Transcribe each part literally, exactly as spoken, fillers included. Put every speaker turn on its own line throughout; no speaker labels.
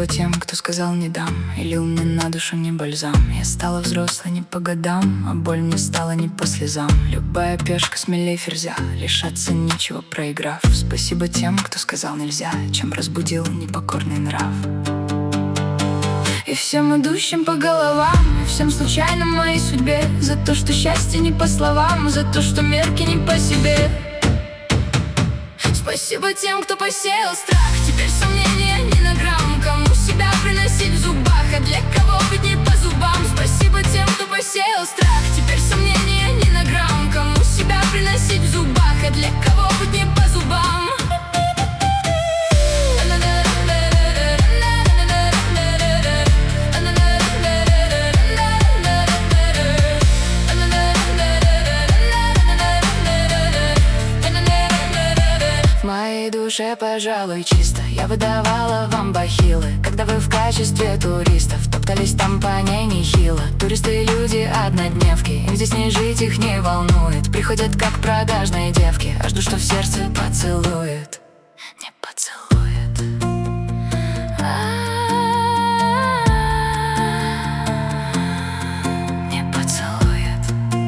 Спасибо тем, кто сказал не дам, и лил мне на душу не бальзам. Я стала взрослой не по годам, а боль мне стала не по слезам. Любая пешка смелей ферзя, лишаться нечего, проиграв. Спасибо тем, кто сказал нельзя, чем разбудил непокорный нрав. И всем идущим по головам, и всем случайным в моей судьбе, за то, что счастье не по словам, за то, что мерки не по себе. Спасибо тем, кто посеял страх, теперь сомнения не на грамм. Кому себя приносить в зубах, а для кого быть не по зубам. Спасибо тем, кто посеял страх, теперь сомнения не на грамм. Кому себя приносить в зубах, а для кого быть не по зубам. В моей душе, пожалуй, чисто. Я выдавала вам бахилы, когда вы в качестве туристов топтались там по ней нехило. Туристы люди однодневки, им здесь не жить, их не волнует. Приходят как продажные девки, а жду, что в сердце поцелует. Не поцелует. Не поцелует.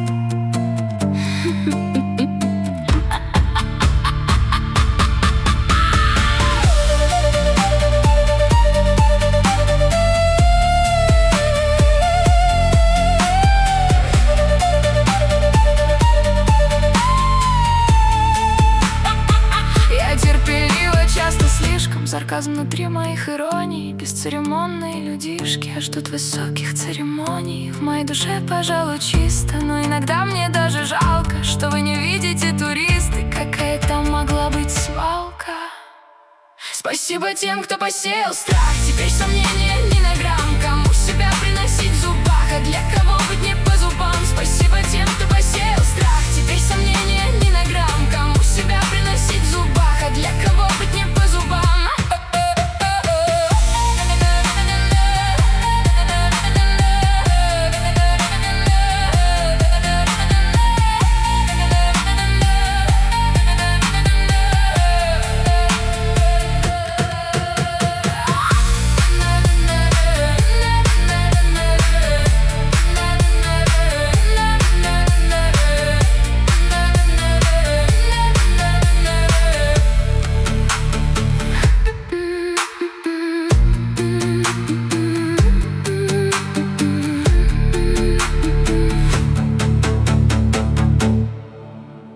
Сарказм внутри моих ироний, бесцеремонные людишки, а ждут высоких церемоний. В моей душе, пожалуй, чисто, но иногда мне даже жалко, что вы не видите, туристы, какая там могла быть свалка. Спасибо тем, кто посеял страх, теперь сомнения не на грамм. Кому себя приносить в зубах, а для кого быть не по зубам. Спасибо тем, кто посеял